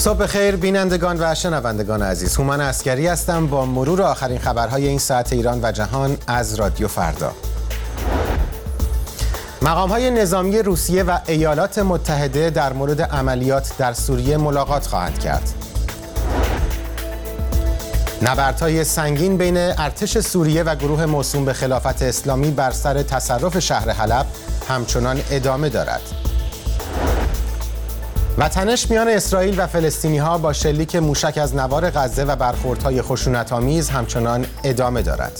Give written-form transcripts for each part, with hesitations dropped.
صبح خیر بینندگان و شنوندگان عزیز. هومن عسکری هستم با مرور آخرین خبرهای این ساعت ایران و جهان از رادیو فردا. مقام‌های نظامی روسیه و ایالات متحده در مورد عملیات در سوریه ملاقات خواهند کرد. نبردهای سنگین بین ارتش سوریه و گروه موسوم به خلافت اسلامی بر سر تصرف شهر حلب همچنان ادامه دارد. و تنش میان اسرائیل و فلسطینی‌ها با شلیک موشک از نوار غزه و برخوردهای خشونت‌آمیز همچنان ادامه دارد.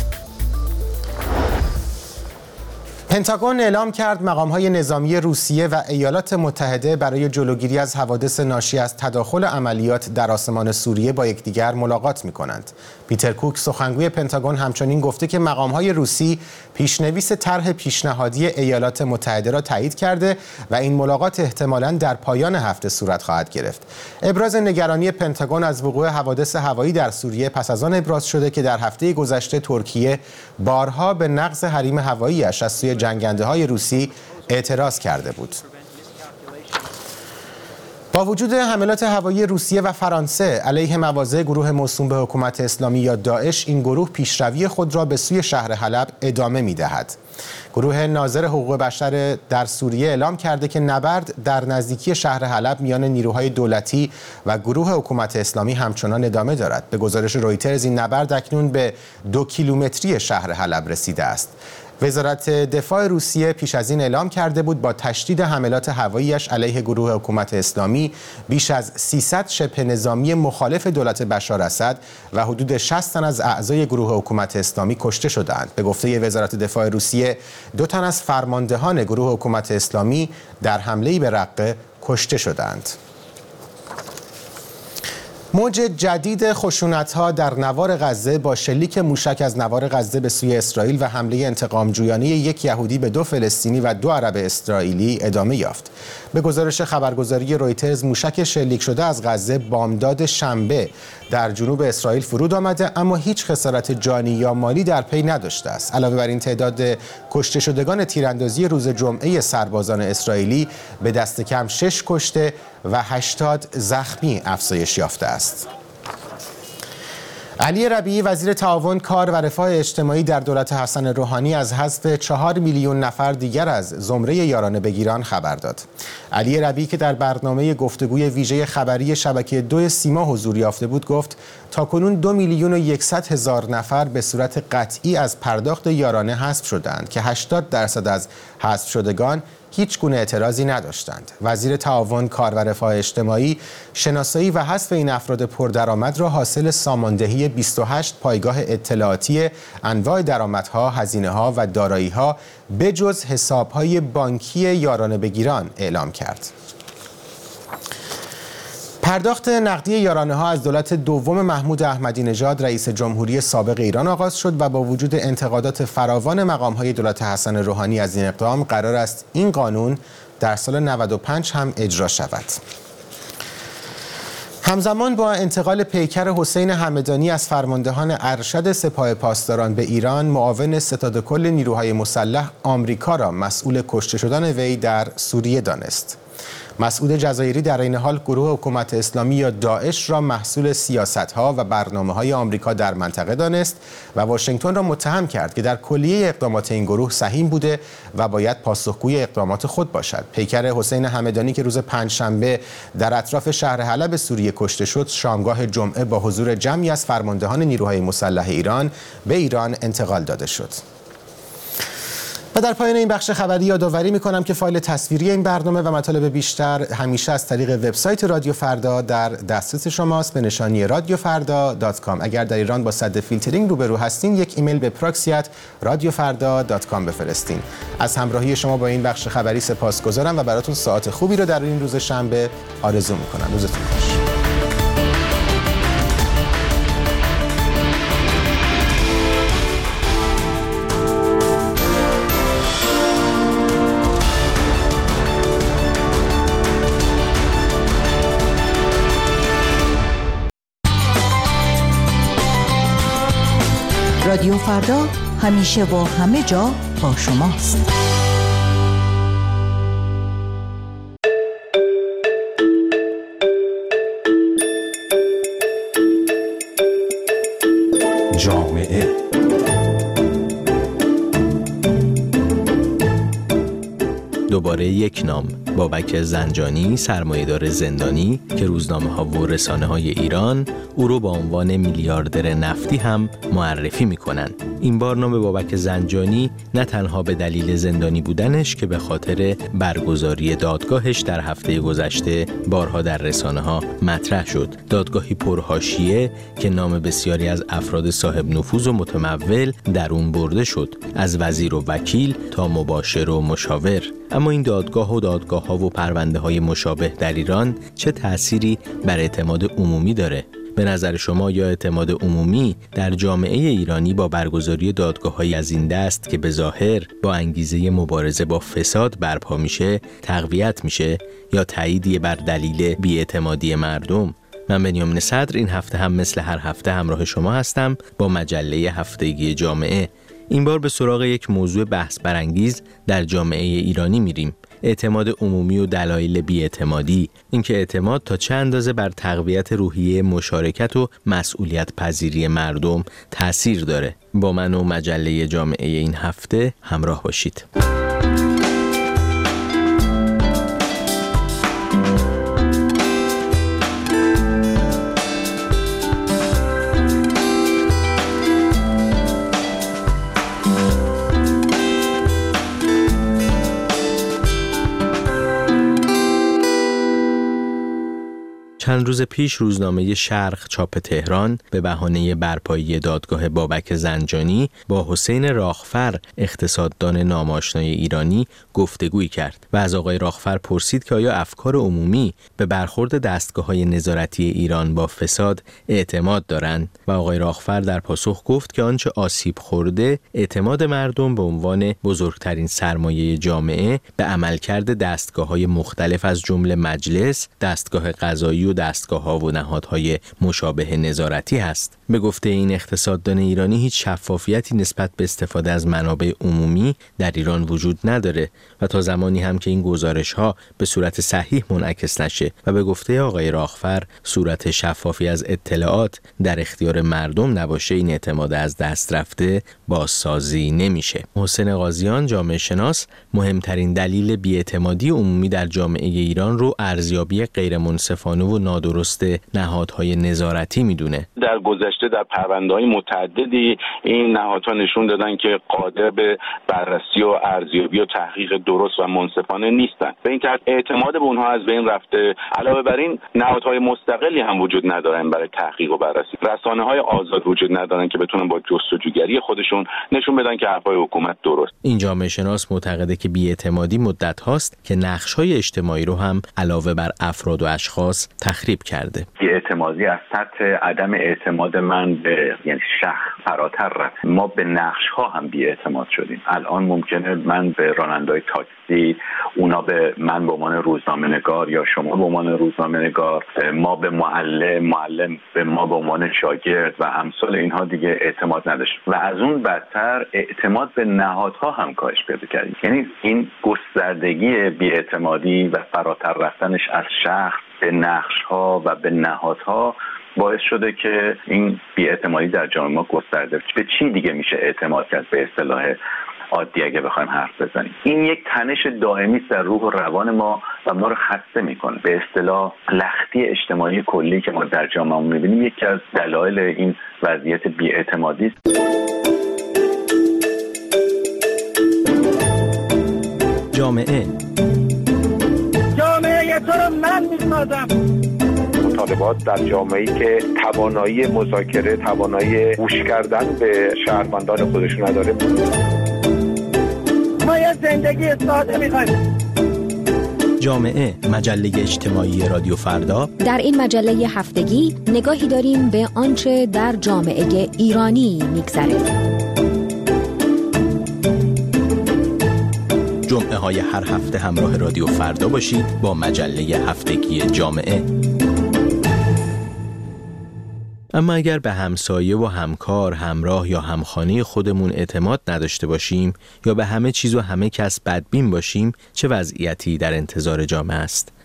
پنتاگون اعلام کرد مقام‌های نظامی روسیه و ایالات متحده برای جلوگیری از حوادث ناشی از تداخل عملیات در آسمان سوریه با یکدیگر ملاقات می‌کنند. پیتر کوک سخنگوی پنتاگون همچنین گفته که مقام‌های روسی پیشنویس طرح پیشنهادی ایالات متحده را تایید کرده و این ملاقات احتمالاً در پایان هفته صورت خواهد گرفت. ابراز نگرانی پنتاگون از وقوع حوادث هوایی در سوریه پس از آن ابراز شده که در هفته گذشته ترکیه بارها به نقض حریم هوایی‌اش از سوی جنگنده‌های روسی اعتراض کرده بود. با وجود حملات هوایی روسیه و فرانسه علیه مواضع گروه موسوم به حکومت اسلامی یا داعش، این گروه پیشروی خود را به سوی شهر حلب ادامه می‌دهد. گروه ناظر حقوق بشر در سوریه اعلام کرده که نبرد در نزدیکی شهر حلب میان نیروهای دولتی و گروه حکومت اسلامی همچنان ادامه دارد. به گزارش رویترز این نبرد اکنون به 2 کیلومتری شهر حلب رسیده است. وزارت دفاع روسیه پیش از این اعلام کرده بود با تشدید حملات هوایی‌اش علیه گروه حکومت اسلامی بیش از 300 شبه نظامی مخالف دولت بشار اسد و حدود 60 تن از اعضای گروه حکومت اسلامی کشته شدند. به گفته وزارت دفاع روسیه 2 تن از فرماندهان گروه حکومت اسلامی در حمله‌ای به رقه کشته شدند. موج جدید خشونت‌ها در نوار غزه با شلیک موشک از نوار غزه به سوی اسرائیل و حمله انتقام جویانه یک یهودی به 2 فلسطینی و 2 عرب اسرائیلی ادامه یافت. به گزارش خبرگزاری رویترز موشک شلیک شده از غزه بامداد شنبه در جنوب اسرائیل فرود آمده اما هیچ خسارت جانی یا مالی در پی نداشته است. علاوه بر این تعداد کشته شدگان تیراندازی روز جمعه سربازان اسرائیلی به دست کم 6 کشته و 80 زخمی افزایش یافته است. علی ربیعی وزیر تعاون، کار و رفاه اجتماعی در دولت حسن روحانی از حذف 4 میلیون نفر دیگر از زمره یارانه بگیران خبر داد. علی ربیعی که در برنامه گفتگوی ویژه خبری شبکه 2 سیما حضور یافته بود گفت تاکنون 2,100,000 نفر به صورت قطعی از پرداخت یارانه حذف شدند که 80% از حذف شدگان هیچ گونه اعتراضی نداشتند. وزیر تعاون، کار و رفاه اجتماعی شناسایی و حذف این افراد پردرآمد را حاصل ساماندهی 28 پایگاه اطلاعاتی انواع درآمدها، هزینه‌ها و دارایی‌ها بجز حساب‌های بانکی یارانه بگیران اعلام کرد. پرداخت نقدی یارانه‌ها از دولت دوم محمود احمدی نژاد رئیس جمهوری سابق ایران آغاز شد و با وجود انتقادات فراوان مقام‌های دولت حسن روحانی از این اقدام قرار است این قانون در سال 95 هم اجرا شود. همزمان با انتقال پیکر حسین همدانی از فرماندهان ارشد سپاه پاسداران به ایران، معاون ستاد کل نیروهای مسلح آمریکا را مسئول کشته شدن وی در سوریه دانست. مسعود جزایری در این حال گروه حکومت اسلامی یا داعش را محصول سیاست‌ها و برنامه‌های آمریکا در منطقه دانست و واشنگتن را متهم کرد که در کلیه اقدامات این گروه سهیم بوده و باید پاسخگوی اقدامات خود باشد. پیکر حسین همدانی که روز پنجشنبه در اطراف شهر حلب سوریه کشته شد، شامگاه جمعه با حضور جمعی از فرماندهان نیروهای مسلح ایران به ایران انتقال داده شد. و در پایان این بخش خبری یادآوری می‌کنم که فایل تصویری این برنامه و مطالب بیشتر همیشه از طریق وبسایت رادیو فردا در دسترس شماست به نشانی radiofarda.com. اگر در ایران با سد فیلترینگ روبرو هستین، یک ایمیل به proxy@radiofarda.com بفرستین. از همراهی شما با این بخش خبری سپاسگزارم و براتون ساعت خوبی رو در این روز شنبه آرزو می‌کنم. روزتون خوش. رادیو فردا همیشه و همه جا با شماست. جامعه. دوباره یک نام، بابک زنجانی، سرمایه‌دار زندانی که روزنامه‌ها و رسانه‌های ایران او رو با عنوان میلیاردر نفتی هم معرفی می‌کنند. این بار نام بابک زنجانی نه تنها به دلیل زندانی بودنش که به خاطر برگزاری دادگاهش در هفته گذشته بارها در رسانه‌ها مطرح شد. دادگاهی پرحاشیه که نام بسیاری از افراد صاحب نفوذ و متمول در اون برده شد، از وزیر و وکیل تا مباشر و مشاور. اما این دادگاه و پرونده‌های مشابه در ایران چه تأثیری بر اعتماد عمومی داره؟ به نظر شما یا اعتماد عمومی در جامعه ایرانی با برگزاری دادگاه‌های از این دست که به ظاهر با انگیزه مبارزه با فساد برپا میشه تقویت میشه یا تاییدیه بر دلیل بی‌اعتمادی مردم؟ من بنیامین صدر این هفته هم مثل هر هفته همراه شما هستم با مجله هفتگی جامعه. این بار به سراغ یک موضوع بحث برانگیز در جامعه ایرانی میریم. اعتماد عمومی و دلایل بی‌اعتمادی. اینکه اعتماد تا چه اندازه بر تقویت روحیه مشارکت و مسئولیت پذیری مردم تأثیر داره. با من و مجله جامعه این هفته همراه باشید. چند روز پیش روزنامه شرق چاپ تهران به بهانه برپایی دادگاه بابک زنجانی با حسین راغفر، اقتصاددان ناماشنای ایرانی، گفتگویی کرد و از آقای راغفر پرسید که آیا افکار عمومی به برخورد دستگاه‌های نظارتی ایران با فساد اعتماد دارند و آقای راغفر در پاسخ گفت که آنچه آسیب خورده اعتماد مردم به عنوان بزرگترین سرمایه جامعه به عملکرد دستگاه‌های مختلف از جمله مجلس، دستگاه قضایی و دستگاه‌ها و نهادهای مشابه نظارتی هست. به گفته این اقتصاددان ایرانی هیچ شفافیتی نسبت به استفاده از منابع عمومی در ایران وجود نداره و تا زمانی هم که این گزارش‌ها به صورت صحیح منعکس نشه و به گفته آقای راغفر صورت شفافی از اطلاعات در اختیار مردم نباشه، این اعتماد از دست رفته بازسازی نمیشه. حسین قاضیان، جامعه شناس، مهمترین دلیل بی‌اعتمادی عمومی در جامعه ایران رو ارزیابی غیر منصفانه و نادرست نهادهای نظارتی میدونه. در گذشته در پرونده‌های متعددی این نهادها نشون دادن که قادر به بررسی و ارزیابی و تحقیق درست و منصفانه نیستن. به این ترتیب اعتماد به اونها از بین رفته. علاوه بر این نهادهای مستقلی هم وجود ندارن برای تحقیق و بررسی. رسانه‌های آزاد وجود ندارن که بتونن با جستجوگری خودشون نشون بدن که حرفای حکومت درست. این جامعه شناس معتقده که بی‌اعتمادی مدت هاست که نقش‌های اجتماعی رو هم علاوه بر افراد و اشخاص تخریب کرده. بی‌اعتمادی از سطح عدم اعتماد من به یعنی شخص فراتر رفت. ما به نقش‌ها هم بی‌اعتماد شدیم. الان ممکنه من به راننده‌های تاکسی، اونا به من به عنوان روزنامه‌نگار یا شما به عنوان روزنامه‌نگار، ما به معلم به ما به عنوان شاگرد و امثال اینها دیگه اعتماد نداشت و از اون بدتر اعتماد به نهادها هم کاهش پیدا کرد. یعنی این گستردگی بی‌اعتمادی و فراتر رفتنش از شخص به نقش‌ها و به نهادها باعث شده که این بی‌اعتمادی در جامعه ما گسترده. به چی دیگه میشه اعتماد کرد به اصطلاح عادی اگه بخوایم حرف بزنیم؟ این یک تنش دائمی است در روح و روان ما و ما رو خسته میکنه. به اصطلاح لختی اجتماعی کلی که ما در جامعه میبینیم یکی از دلایل این وضعیت بی‌اعتمادی است. جامعه تو رو من میسازم. مطالبات در جامعه‌ای که توانایی مذاکره، توانایی گوش کردن به شهروندان خودشون نداره. ما یه زندگی ساده می‌خوایم. جامعه، مجله اجتماعی رادیو فردا. در این مجله هفتگی نگاهی داریم به آنچه در جامعه ایرانی می‌گذره. جمعه های هر هفته همراه رادیو فردا باشید با مجله هفتگی جامعه. اما اگر به همسایه و همکار، همراه یا همخانه خودمون اعتماد نداشته باشیم یا به همه چیز و همه کس بدبین باشیم، چه وضعیتی در انتظار جامعه است؟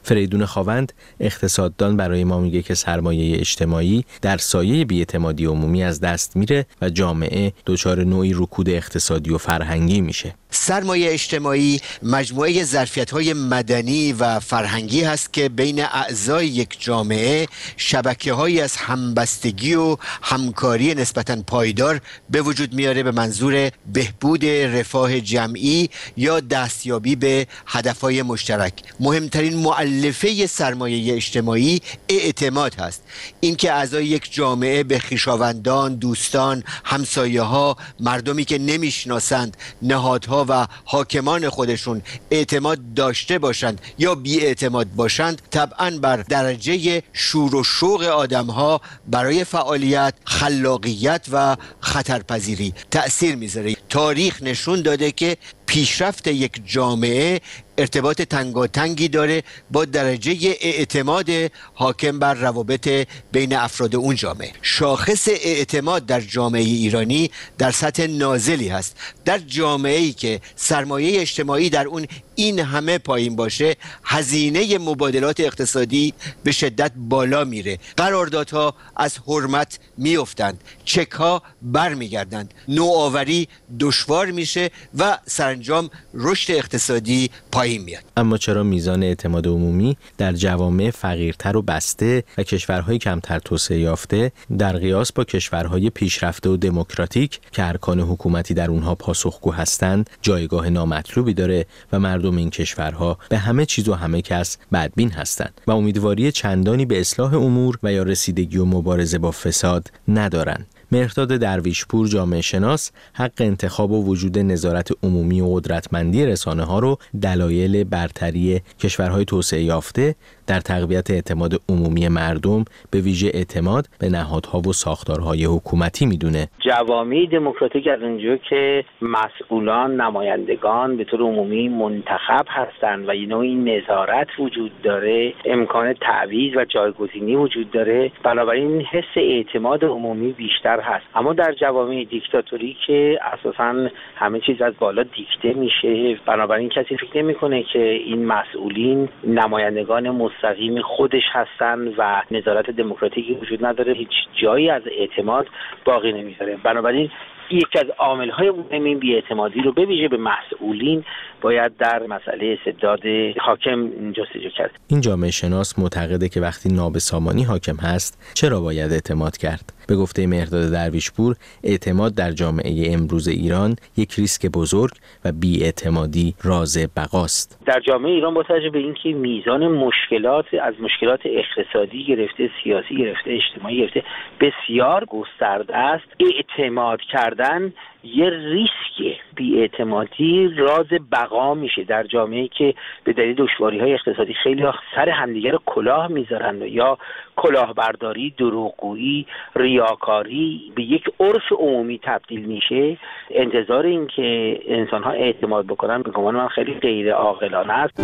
فریدون خاوند اقتصاددان برای ما میگه که سرمایه اجتماعی در سایه بی‌اعتمادی عمومی از دست میره و جامعه دچار نوعی رکود اقتصادی و فرهنگی میشه. سرمایه اجتماعی مجموعه ظرفیت‌های مدنی و فرهنگی هست که بین اعضای یک جامعه شبکه‌هایی از همبستگی و همکاری نسبتاً پایدار به وجود میاره به منظور بهبود رفاه جمعی یا دستیابی به هدف‌های مشترک. مهمترین مؤلفه سرمایه اجتماعی اعتماد هست. اینکه اعضای یک جامعه به خویشاوندان، دوستان، همسایه‌ها، مردمی که نمیشناسند، نهادها و حاکمان خودشون اعتماد داشته باشند یا بی‌اعتماد باشند، طبعاً بر درجه شور و شوق آدم‌ها برای فعالیت، خلاقیت و خطرپذیری تأثیر میذاره. تاریخ نشون داده که پیشرفت یک جامعه ارتباط تنگاتنگی داره با درجه اعتماد حاکم بر روابط بین افراد اون جامعه. شاخص اعتماد در جامعه ایرانی در سطح نازلی هست. در جامعه‌ای که سرمایه اجتماعی در اون این همه پایین باشه، هزینه مبادلات اقتصادی به شدت بالا میره، قراردادها از حرمت میافتند، چک‌ها برمیگردند، نوآوری دشوار میشه و سرانجام رشد اقتصادی پایین میاد. اما چرا میزان اعتماد عمومی در جوامع فقیرتر و بسته و کشورهای کمتر توسعه یافته در قیاس با کشورهای پیشرفته و دموکراتیک که ارکان حکومتی در اونها پاسخگو هستند جایگاه نامطلوبی داره و مردم این کشورها به همه چیز و همه کس بدبین هستند و امیدواری چندانی به اصلاح امور و یا رسیدگی و مبارزه با فساد ندارند؟ مهرداد درویشپور جامعه شناس حق انتخاب و وجود نظارت عمومی و قدرتمندی رسانه‌ها رو دلایل برتری کشورهای توسعه یافته در تقویت اعتماد عمومی مردم به ویژه اعتماد به نهادها و ساختارهای حکومتی میدونه. جوامع دموکراتیک از اونجا که مسئولان، نمایندگان به طور عمومی منتخب هستند و نوعی نظارت وجود داره، امکان تعویض و جایگزینی وجود داره، بنابراین حس اعتماد عمومی بیشتر هست. اما در جوامع دیکتاتوری که اساساً همه چیز از بالا دیکته میشه، بنابراین کسی فکر نمیکنه که این مسئولین نمایندگان مستقیم خودش هستن و نظارت دموکراتیکی وجود نداره، هیچ جایی از اعتماد باقی نمیذاره. بنابراین یکی از عامل‌های مهم این بی‌اعتمادی رو به ویژه به مسئولین باید در مسئله استبداد حاکم جستجو کرد. این جامعه شناس معتقده که وقتی نابسامانی حاکم هست چرا باید اعتماد کرد؟ به گفته مهرداد درویشپور، اعتماد در جامعه امروز ایران یک ریسک بزرگ و بی‌اعتمادی راز بقاست. در جامعه ایران با توجه به اینکه میزان مشکلات از مشکلات اقتصادی گرفته، سیاسی گرفته، اجتماعی گرفته بسیار گسترده است، اعتماد کردن یه ریسک. بی‌اعتمادی راز بقا میشه در جامعه‌ای که به دلیل دشواری‌های اقتصادی خیلی سر همدیگه رو کلاه میذارن یا کلاهبرداری، دروغگویی، ریاکاری به یک عرف عمومی تبدیل میشه. انتظار این که انسان‌ها اعتماد بکنن به گمان من خیلی غیر عاقلانه است.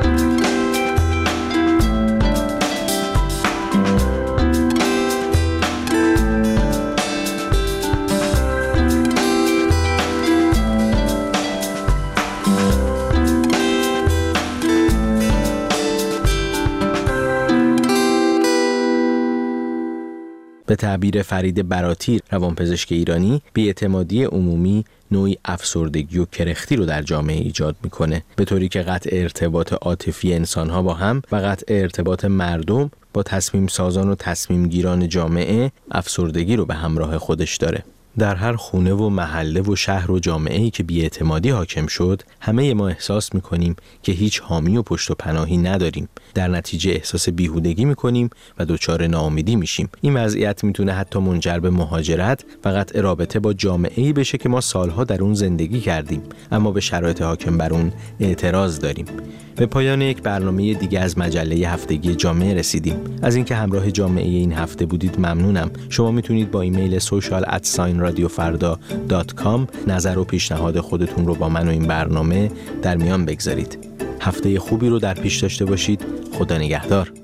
به تعبیر فرید براتی روانپزشک ایرانی، بی‌اعتمادی عمومی نوعی افسردگی و کرختی رو در جامعه ایجاد میکنه، به طوری که قطع ارتباط عاطفی انسانها با هم و قطع ارتباط مردم با تصمیم سازان و تصمیم گیران جامعه افسردگی رو به همراه خودش داره. در هر خونه و محله و شهر و جامعه‌ای که بی‌اعتمادی حاکم شد، همه ما احساس می‌کنیم که هیچ حامی و پشت و پناهی نداریم. در نتیجه احساس بیهودگی می‌کنیم و دچار ناامیدی میشیم. این وضعیت میتونه حتی منجر به مهاجرت و قطع رابطه با جامعه‌ای بشه که ما سالها در اون زندگی کردیم، اما به شرایط حاکم بر اون اعتراض داریم. به پایان یک برنامه دیگه از مجله هفتگی جامعه رسیدیم. از اینکه همراه جامعه این هفته بودید ممنونم. شما میتونید با ایمیل social@radiofarda.com نظر و پیشنهاد خودتون رو با من و این برنامه در میان بگذارید. هفته خوبی رو در پیش داشته باشید. خدا نگهدار.